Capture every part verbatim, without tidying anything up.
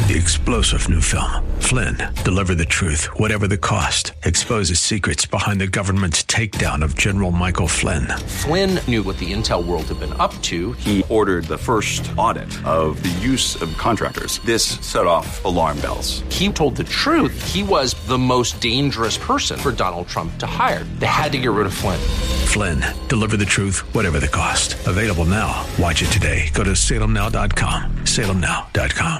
The explosive new film, Flynn, deliver the truth, whatever the cost, exposes secrets behind the government's takedown of General Michael Flynn. Flynn knew what the intel world had been up to. He ordered the first audit of the use of contractors. This set off alarm bells. He told the truth. He was the most dangerous person for Donald Trump to hire. They had to get rid of Flynn. Flynn, deliver the truth, whatever the cost. Available now. Watch it today. Go to salem now dot com. salem now dot com.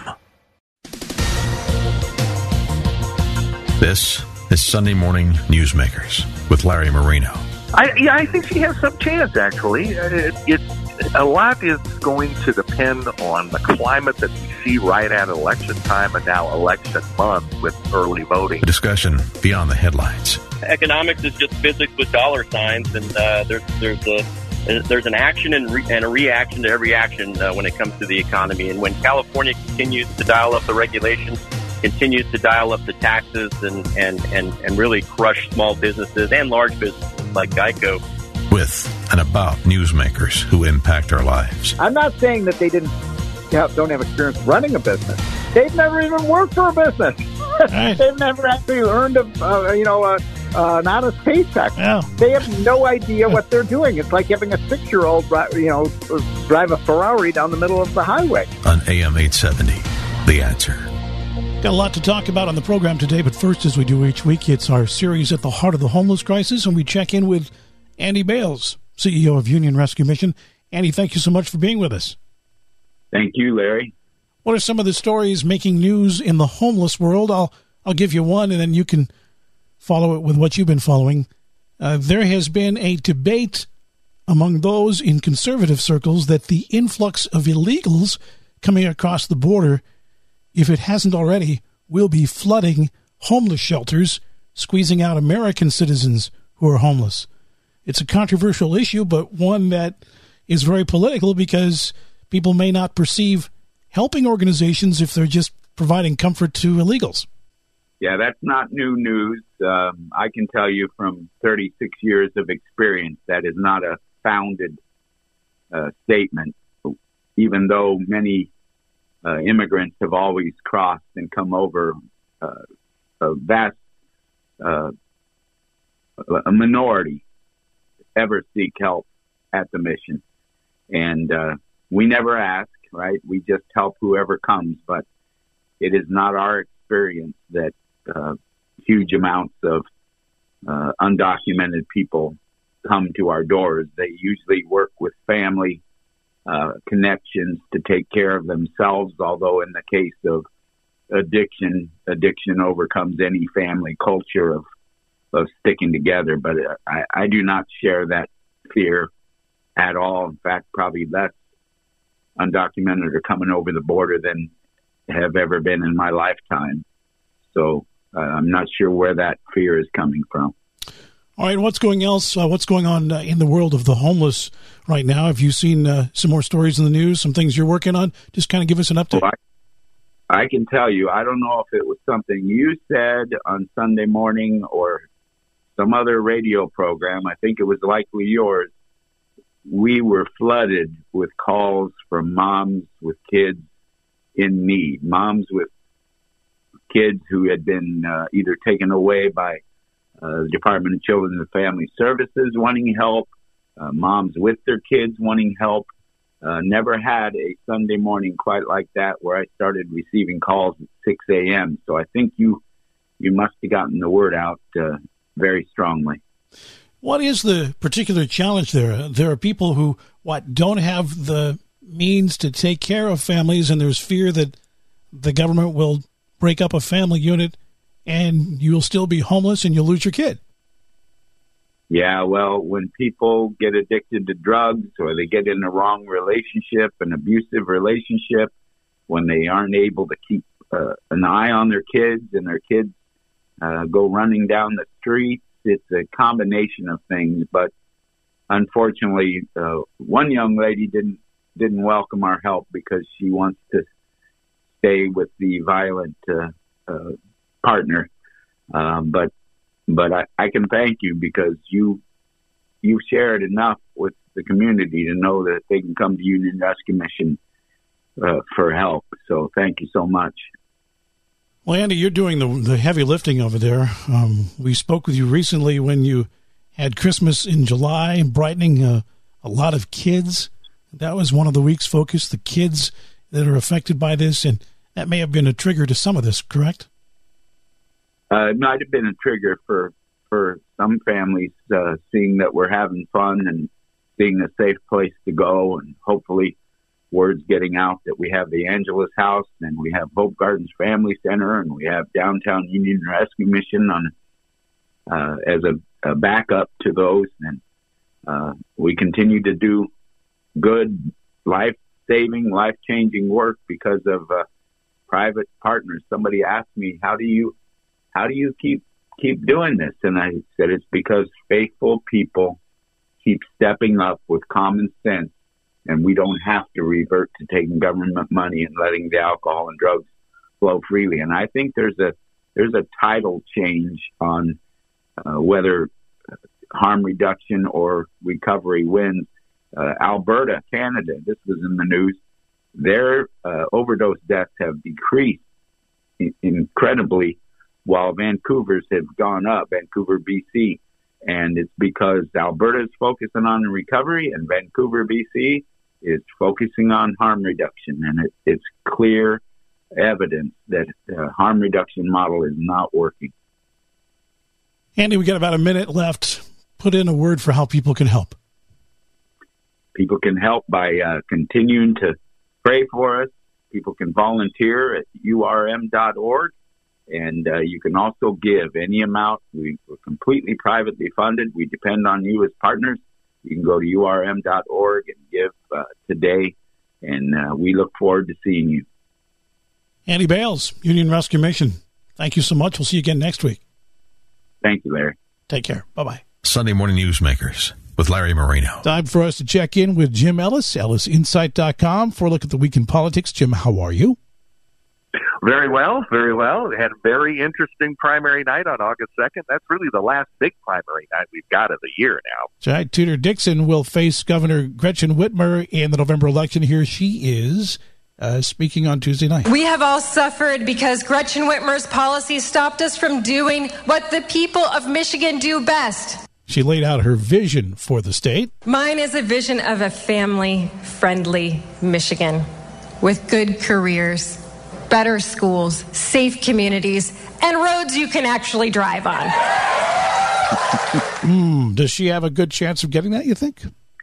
This is Sunday Morning Newsmakers with Larry Marino. I, yeah, I think she has some chance, actually. It, it, a lot is going to depend on the climate that we see right at election time and now election month with early voting. A discussion beyond the headlines. Economics is just physics with dollar signs, and uh, there's there's a there's an action and, re- and a reaction to every action uh, when it comes to the economy. And when California continues to dial up the regulations, continues to dial up the taxes and, and, and, and really crush small businesses and large businesses like Geico. With and about newsmakers who impact our lives. I'm not saying that they didn't have, don't have experience running a business. They've never even worked for a business. Right. They've never actually earned a uh, you know a, uh, an honest paycheck. Yeah. They have no idea what they're doing. It's like having a six-year-old you know drive a Ferrari down the middle of the highway. On A M eight seventy, The Answer. Got a lot to talk about on the program today, but first, as we do each week, it's our series At the Heart of the Homeless Crisis, and we check in with Andy Bales, C E O of Union Rescue Mission. Andy, thank you so much for being with us. Thank you, Larry. What are some of the stories making news in the homeless world? I'll I'll give you one, and then you can follow it with what you've been following. Uh, there has been a debate among those in conservative circles that the influx of illegals coming across the border, if it hasn't already, will be flooding homeless shelters, squeezing out American citizens who are homeless. It's a controversial issue, but one that is very political because people may not perceive helping organizations if they're just providing comfort to illegals. Yeah, that's not new news. Um, I can tell you from thirty-six years of experience that is not a founded uh, statement, even though many uh, immigrants have always crossed and come over. Uh, a vast uh, a minority ever seek help at the mission. And uh, we never ask, right? We just help whoever comes. But it is not our experience that uh, huge amounts of uh, undocumented people come to our doors. They usually work with family uh, connections to take care of themselves, although in the case of addiction, addiction overcomes any family culture of of sticking together. But I, I do not share that fear at all. In fact, probably less undocumented are coming over the border than have ever been in my lifetime. So uh, I'm not sure where that fear is coming from. All right, what's going else? Uh, what's going on uh, in the world of the homeless right now? Have you seen uh, some more stories in the news, some things you're working on? Just kind of give us an update. Well, I, I can tell you, I don't know if it was something you said on Sunday morning or some other radio program. I think it was likely yours. We were flooded with calls from moms with kids in need, moms with kids who had been uh, either taken away by uh, the Department of Children and Family Services wanting help, uh, moms with their kids wanting help. Uh, never had a Sunday morning quite like that where I started receiving calls at six a.m. So I think you you must have gotten the word out uh, very strongly. What is the particular challenge there? There are people who, what, don't have the means to take care of families, and there's fear that the government will break up a family unit and you'll still be homeless and you'll lose your kid. Yeah, well, when people get addicted to drugs or they get in a wrong relationship, an abusive relationship, when they aren't able to keep uh, an eye on their kids and their kids uh, go running down the street, it's a combination of things. But unfortunately, uh, one young lady didn't didn't welcome our help because she wants to stay with the violent uh, uh, partner. Um, but but I, I can thank you because you you shared enough with the community to know that they can come to Union Rescue Mission uh, for help. So thank you so much. Well, Andy, you're doing the the heavy lifting over there. Um, we spoke with you recently when you had Christmas in July, brightening a, a lot of kids. That was one of the week's focus, the kids that are affected by this, and that may have been a trigger to some of this, correct? Uh, it might have been a trigger for, for some families, uh, seeing that we're having fun and seeing a safe place to go, and hopefully word's getting out that we have the Angelus House, and we have Hope Gardens Family Center, and we have Downtown Union Rescue Mission on uh, as a, a backup to those. And uh, we continue to do good, life-saving, life-changing work because of uh, private partners. Somebody asked me, "How do you, how do you keep keep doing this?" And I said, "It's because faithful people keep stepping up with common sense, and we don't have to revert to taking government money and letting the alcohol and drugs flow freely." And I think there's a there's a tidal change on uh, whether harm reduction or recovery wins. Uh, Alberta, Canada, this was in the news, their uh, overdose deaths have decreased in- incredibly, while Vancouver's have gone up, Vancouver, B C. And it's because Alberta is focusing on recovery and Vancouver, B C is focusing on harm reduction. And it, it's clear evidence that the harm reduction model is not working. Andy, we got about a minute left. Put in a word for how people can help. People can help by uh, continuing to pray for us. People can volunteer at U R M dot org. And uh, you can also give any amount. We, we're completely privately funded. We depend on you as partners. You can go to U R M dot org and give uh, today, and uh, we look forward to seeing you. Andy Bales, Union Rescue Mission, thank you so much. We'll see you again next week. Thank you, Larry. Take care. Bye-bye. Sunday Morning Newsmakers with Larry Marino. Time for us to check in with Jim Ellis, ellis insight dot com, for a look at the week in politics. Jim, how are you? Very well, very well. They had a very interesting primary night on August second. That's really the last big primary night we've got of the year now. That's right. Tudor Dixon will face Governor Gretchen Whitmer in the November election. Here she is uh, speaking on Tuesday night. We have all suffered because Gretchen Whitmer's policy stopped us from doing what the people of Michigan do best. She laid out her vision for the state. Mine is a vision of a family-friendly Michigan with good careers, better schools, safe communities, and roads you can actually drive on. mm, does she have a good chance of getting that, you think?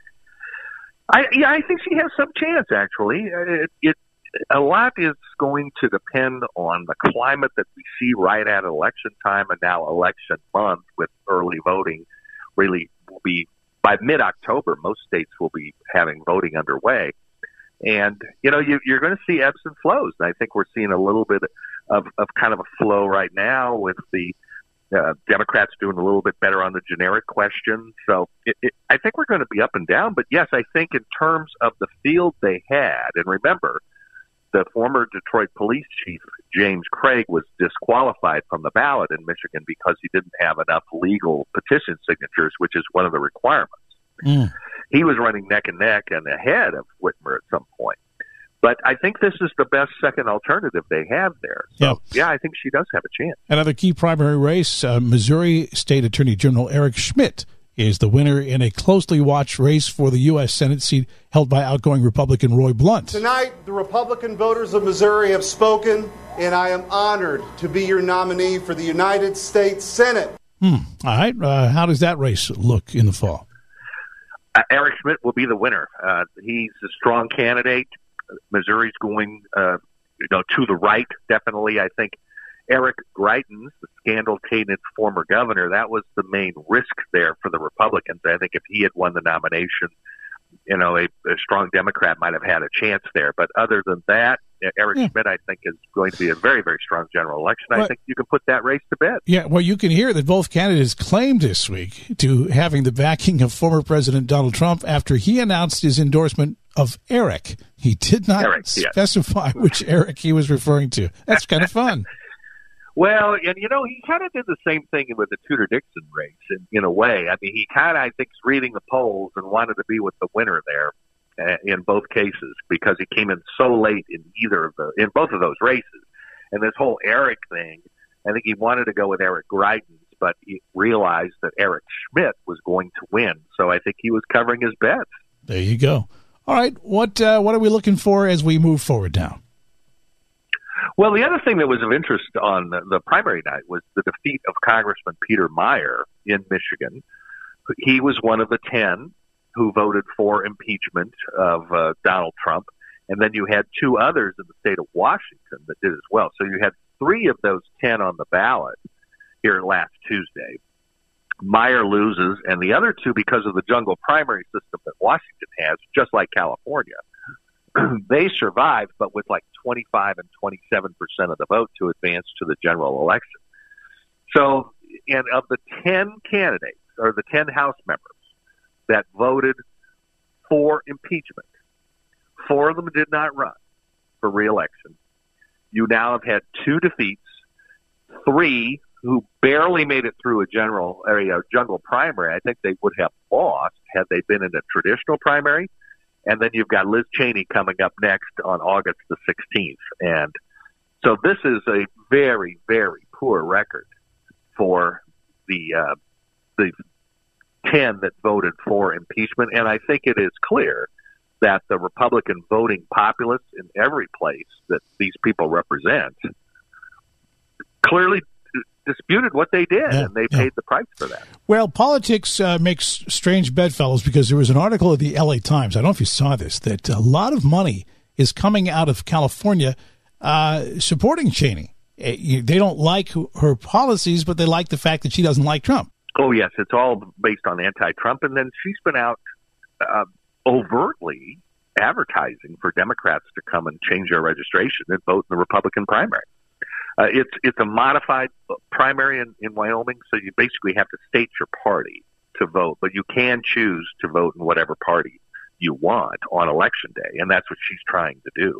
I, yeah, I think she has some chance, actually. It, it, a lot is going to depend on the climate that we see right at election time and now election month with early voting. Really will be, by mid-October, most states will be having voting underway. And, you know, you, you're going to see ebbs and flows. And I think we're seeing a little bit of, of kind of a flow right now with the uh, Democrats doing a little bit better on the generic question. So it, it, I think we're going to be up and down. But, yes, I think in terms of the field they had, and remember, the former Detroit police chief, James Craig, was disqualified from the ballot in Michigan because he didn't have enough legal petition signatures, which is one of the requirements. Mm. He was running neck and neck and ahead of Whitmer at some point. But I think this is the best second alternative they have there. So, yeah, yeah I think she does have a chance. Another key primary race, uh, Missouri State Attorney General Eric Schmidt is the winner in a closely watched race for the U S Senate seat held by outgoing Republican Roy Blunt. Tonight, the Republican voters of Missouri have spoken, and I am honored to be your nominee for the United States Senate. Hmm. All right. Uh, how does that race look in the fall? Uh, Eric Schmidt will be the winner. Uh, he's a strong candidate. Missouri's going uh, you know, to the right, definitely. I think Eric Greitens, the scandal-tainted former governor, that was the main risk there for the Republicans. I think if he had won the nomination, you know, a, a strong Democrat might have had a chance there. But other than that, Eric yeah. Schmidt, I think, is going to be a very, very strong general election. Well, I think you can put that race to bed. Yeah, well, you can hear that both candidates claimed this week to having the backing of former President Donald Trump after he announced his endorsement of Eric. He did not Eric, specify yes. which Eric he was referring to. That's kind of fun. Well, and, you know, he kind of did the same thing with the Tudor Dixon race in, in a way. I mean, he kind of, I think, is reading the polls and wanted to be with the winner there uh, in both cases because he came in so late in either of the, in both of those races. And this whole Eric thing, I think he wanted to go with Eric Greitens, but he realized that Eric Schmidt was going to win. So I think he was covering his bets. There you go. All right, what uh, what are we looking for as we move forward now? Well, the other thing that was of interest on the, the primary night was the defeat of Congressman Peter Meijer in Michigan. He was one of the ten who voted for impeachment of uh, Donald Trump. And then you had two others in the state of Washington that did as well. So you had three of those ten on the ballot here last Tuesday. Meijer loses, and the other two, because of the jungle primary system that Washington has, just like California, they survived, but with like twenty-five and twenty-seven percent of the vote to advance to the general election. So, and of the ten candidates, or the ten House members that voted for impeachment, four of them did not run for re-election. You now have had two defeats, three who barely made it through a general area jungle primary. I think they would have lost had they been in a traditional primary. And then you've got Liz Cheney coming up next on August the sixteenth. And so this is a very, very poor record for the uh, the ten that voted for impeachment. And I think it is clear that the Republican voting populace in every place that these people represent clearly disputed what they did, yeah, and they yeah. paid the price for that. Well, politics uh, makes strange bedfellows, because there was an article of the L A Times, I don't know if you saw this, that a lot of money is coming out of California uh, supporting Cheney. They don't like her policies, but they like the fact that she doesn't like Trump. Oh, yes, it's all based on anti-Trump, and then she's been out uh, overtly advertising for Democrats to come and change their registration and vote in the Republican primary. Uh, it's it's a modified primary in, in Wyoming, so you basically have to state your party to vote, but you can choose to vote in whatever party you want on Election Day, and that's what she's trying to do.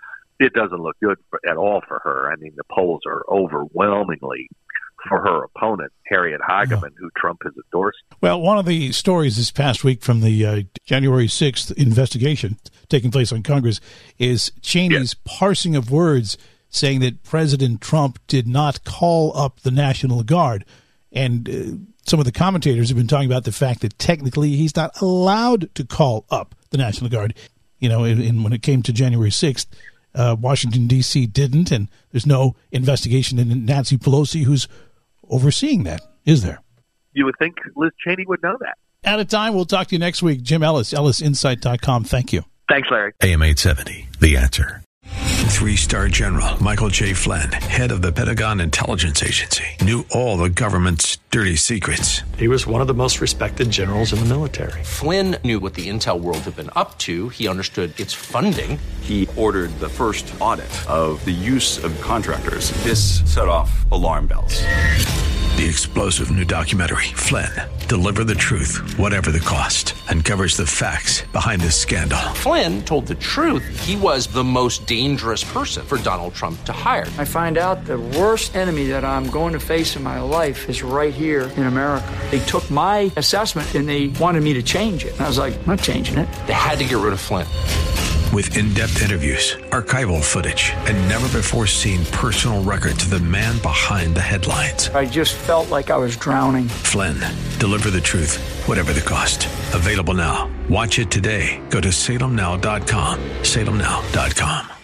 It doesn't look good for, at all for her. I mean, the polls are overwhelmingly for her opponent, Harriet Hageman, yeah. who Trump has endorsed. Well, one of the stories this past week from the uh, January sixth investigation taking place on Congress is Cheney's yes. parsing of words, saying that President Trump did not call up the National Guard. And uh, some of the commentators have been talking about the fact that technically he's not allowed to call up the National Guard. You know, and, and when it came to January sixth, uh, Washington, D C didn't, and there's no investigation into Nancy Pelosi, who's overseeing that, is there? You would think Liz Cheney would know that. Out of time, we'll talk to you next week. Jim Ellis, ellis insight dot com. Thank you. Thanks, Larry. A M eight seventy, The Answer. Three-star General Michael J. Flynn, head of the Pentagon Intelligence Agency, knew all the government's dirty secrets. He was one of the most respected generals in the military. Flynn knew what the intel world had been up to. He understood its funding. He ordered the first audit of the use of contractors. This set off alarm bells. The explosive new documentary, Flynn, Deliver the Truth, Whatever the Cost, uncovers the facts behind this scandal. Flynn told the truth. He was the most dangerous person for Donald Trump to hire. I find out the worst enemy that I'm going to face in my life is right here in America. They took my assessment and they wanted me to change it. And I was like, I'm not changing it. They had to get rid of Flynn. With in-depth interviews, archival footage, and never-before-seen personal records of the man behind the headlines. I just felt like I was drowning. Flynn, Deliver the Truth, Whatever the Cost. Available now. Watch it today. Go to salem now dot com. salem now dot com.